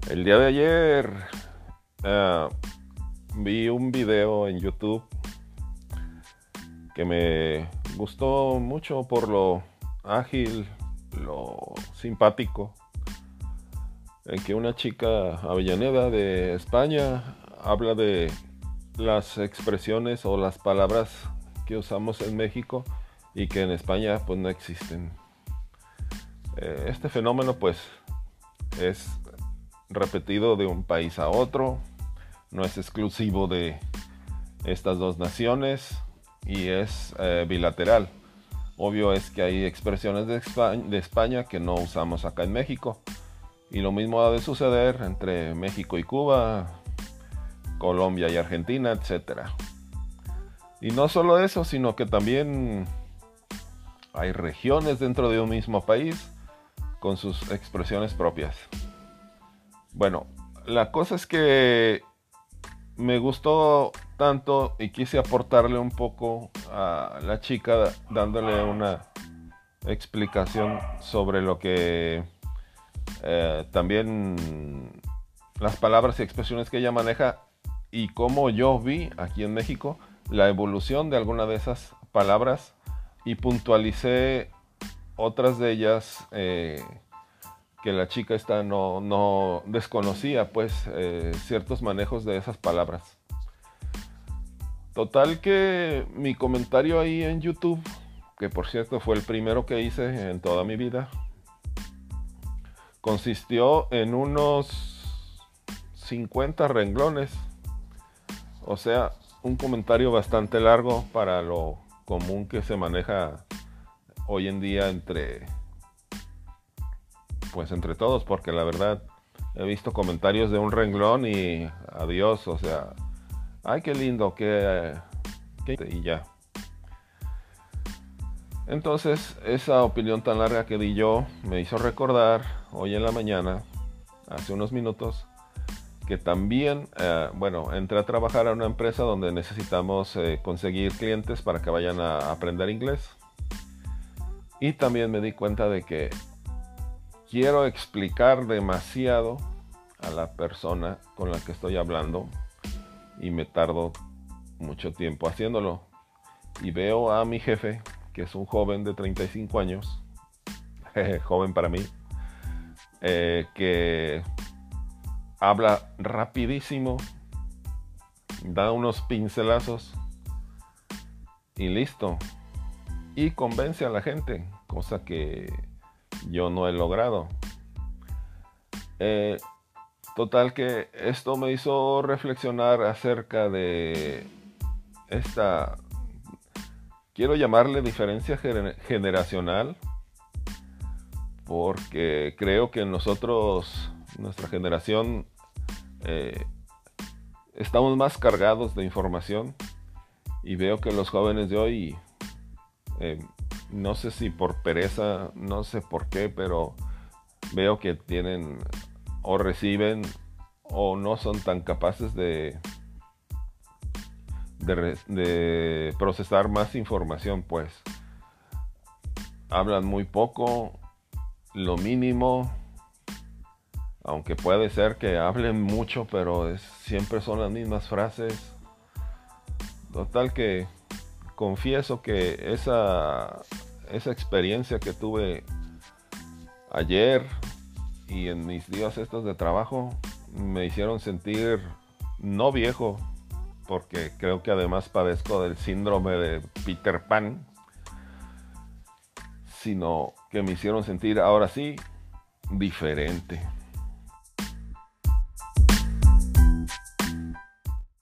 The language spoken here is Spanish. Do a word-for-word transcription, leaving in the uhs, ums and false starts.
El día de ayer uh, vi un video en YouTube que me gustó mucho por lo ágil, lo simpático, en que una chica Avellaneda de España habla de las expresiones o las palabras que usamos en México y que en España pues no existen. Eh, este fenómeno pues es repetido de un país a otro, no es exclusivo de estas dos naciones y es eh, bilateral. Obvio es que hay expresiones de España, de España que no usamos acá en México, y lo mismo ha de suceder entre México y Cuba, Colombia y Argentina, etcétera. Y no solo eso, sino que también hay regiones dentro de un mismo país con sus expresiones propias. Bueno, la cosa es que me gustó tanto y quise aportarle un poco a la chica dándole una explicación sobre lo que eh, también las palabras y expresiones que ella maneja y cómo yo vi aquí en México la evolución de alguna de esas palabras, y puntualicé otras de ellas eh, que la chica esta no, no desconocía, pues eh, ciertos manejos de esas palabras. Total que mi comentario ahí en YouTube, que por cierto fue el primero que hice en toda mi vida, consistió en unos cincuenta renglones. O sea, un comentario bastante largo para lo común que se maneja hoy en día entre pues entre todos, porque la verdad he visto comentarios de un renglón y adiós, o sea, ay, qué lindo, qué, qué y ya. Entonces, esa opinión tan larga que di yo me hizo recordar hoy en la mañana, hace unos minutos, que también, eh, bueno, entré a trabajar a una empresa donde necesitamos eh, conseguir clientes para que vayan a aprender inglés. Y también me di cuenta de que quiero explicar demasiado a la persona con la que estoy hablando y me tardo mucho tiempo haciéndolo. Y veo a mi jefe, que es un joven de treinta y cinco años, joven para mí, eh, que habla rapidísimo, da unos pincelazos y listo. Y convence a la gente, cosa que yo no he logrado. Eh, total que esto me hizo reflexionar acerca de esta, quiero llamarle diferencia generacional, porque creo que nosotros, nuestra generación, eh, estamos más cargados de información, y veo que los jóvenes de hoy, eh, no sé si por pereza, no sé por qué, pero veo que tienen o reciben o no son tan capaces de, de, de procesar más información, pues hablan muy poco, lo mínimo, aunque puede ser que hablen mucho, pero es, siempre son las mismas frases. Total que confieso que esa, esa experiencia que tuve ayer y en mis días estos de trabajo me hicieron sentir no viejo, porque creo que además padezco del síndrome de Peter Pan, sino que me hicieron sentir ahora sí diferente.